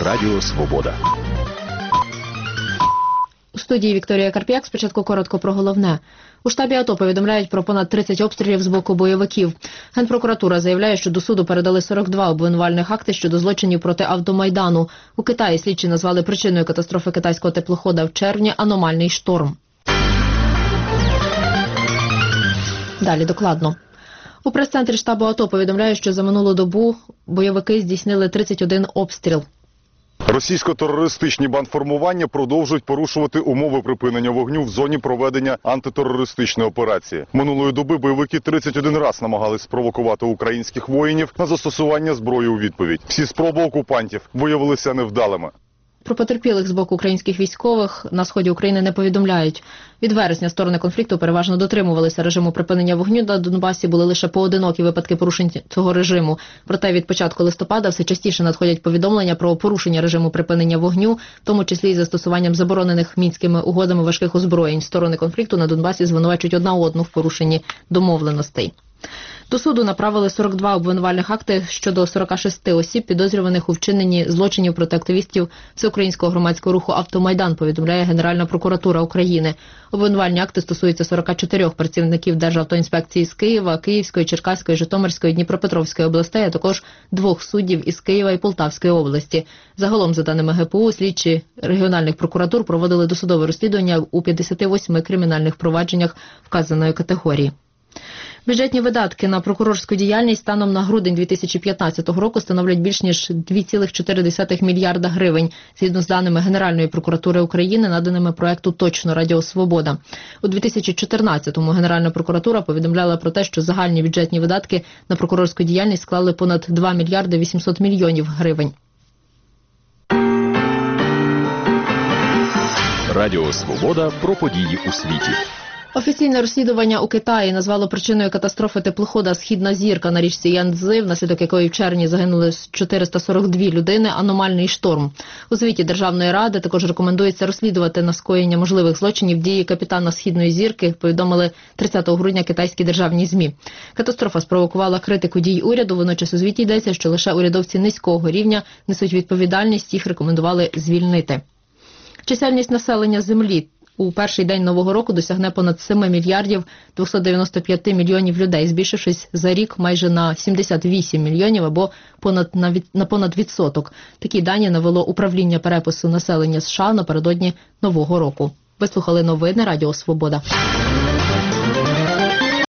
Радіо Свобода. У студії Вікторія Карп'як. Спочатку коротко про головне. У штабі АТО повідомляють про понад 30 обстрілів з боку бойовиків. Генпрокуратура заявляє, що до суду передали 42 обвинувальних акти щодо злочинів проти Автомайдану. У Китаї слідчі назвали причиною катастрофи китайського теплохода в червні аномальний шторм. Далі докладно. У прес-центрі штабу АТО повідомляють, що за минулу добу бойовики здійснили 31 обстріл. Російсько-терористичні бандформування продовжують порушувати умови припинення вогню в зоні проведення антитерористичної операції. Минулої доби бойовики 31 раз намагались спровокувати українських воїнів на застосування зброї у відповідь. Всі спроби окупантів виявилися невдалими. Про потерпілих з боку українських військових на сході України не повідомляють. Від вересня сторони конфлікту переважно дотримувалися режиму припинення вогню. На Донбасі були лише поодинокі випадки порушень цього режиму. Проте від початку листопада все частіше надходять повідомлення про порушення режиму припинення вогню, в тому числі й застосуванням заборонених Мінськими угодами важких озброєнь. Сторони конфлікту на Донбасі звинувачують одна одну в порушенні домовленостей. До суду направили 42 обвинувальних акти щодо 46 осіб, підозрюваних у вчиненні злочинів проти активістів Всеукраїнського громадського руху «Автомайдан», повідомляє Генеральна прокуратура України. Обвинувальні акти стосуються 44 працівників Державтоінспекції з Києва, Київської, Черкаської, Житомирської, Дніпропетровської областей, а також 2 суддів із Києва і Полтавської області. Загалом, за даними ГПУ, слідчі регіональних прокуратур проводили досудове розслідування у 58 кримінальних провадженнях вказаної категорії. Бюджетні видатки на прокурорську діяльність станом на грудень 2015 року становлять більш ніж 2,4 мільярда гривень, згідно з даними Генеральної прокуратури України, наданими проекту «Точно. Радіо Свобода». У 2014-му Генеральна прокуратура повідомляла про те, що загальні бюджетні видатки на прокурорську діяльність склали понад 2 мільярди 800 мільйонів гривень. Радіо Свобода про події у світі. Офіційне розслідування у Китаї назвало причиною катастрофи теплохода «Східна зірка» на річці Янцзи, внаслідок якої в червні загинули 442 людини, аномальний шторм. У звіті Державної ради також рекомендується розслідувати на скоєння можливих злочинів дії капітана «Східної зірки», повідомили 30 грудня китайські державні ЗМІ. Катастрофа спровокувала критику дій уряду, водночас у звіті йдеться, що лише урядовці низького рівня несуть відповідальність, їх рекомендували звільнити. Чисельність населення Землі у перший день Нового року досягне понад 7 мільярдів 295 мільйонів людей, збільшившись за рік майже на 78 мільйонів або на понад відсоток. Такі дані навело управління перепису населення США напередодні Нового року. Ви слухали новини Радіо Свобода.